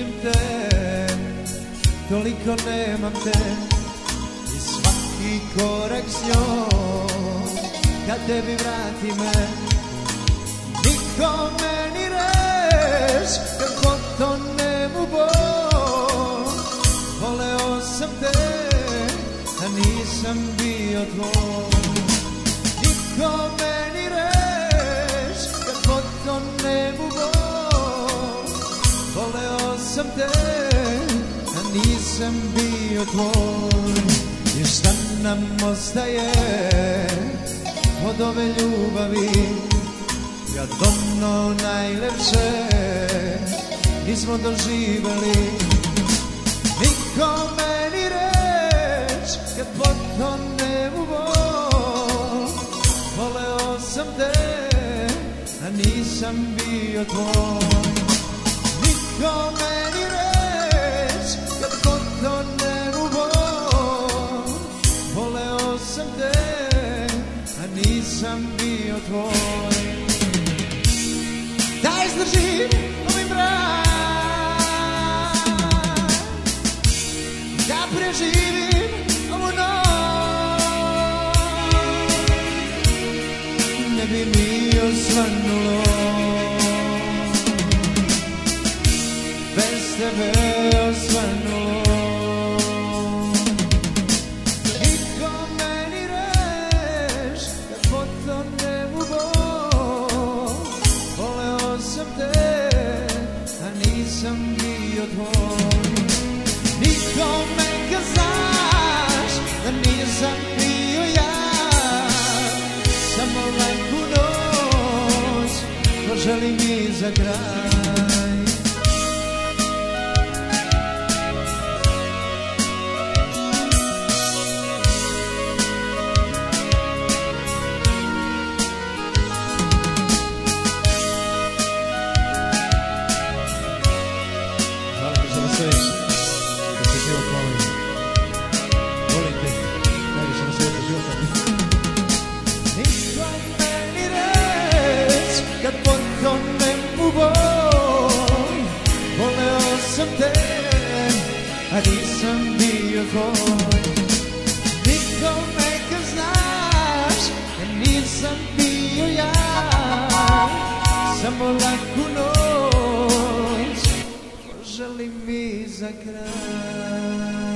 želim te, toliko nemam te. I svaki korak s njom, kad tebi vrati me, nikome ni reš, kad potonem u bol. Voleo sam te, a nisam bio tvoj. Nikome ni reš, kad potonem u bol. Voleo sam te, a nisam bio tvoj. I šta nam ostaje od ove ljubavi, kad ono najlepše nismo doživeli. Nikome ni reč, kad potonem u bol. Voleo sam te, a nisam bio tvoj. Nikome ni reč, kad potonem u bol. Voleo sam te, a nisam bio tvoj. Da izdržim ovaj mrak, da preživim ovu noć, ne bi mi osvanulo bez tebe osvanulo. Nikome ni reš, kad potonem u bol. Voleo sam te, a nisam bio tvoj. Nikome kad znaš da nisam bio ja, samo laku noć poželim i za kraj. Kad potonem u bol, voleo sam te, a nisam bio tvoj. Nikome kad znaš da nisam bio ja, samo laku noć poželim i za kraj.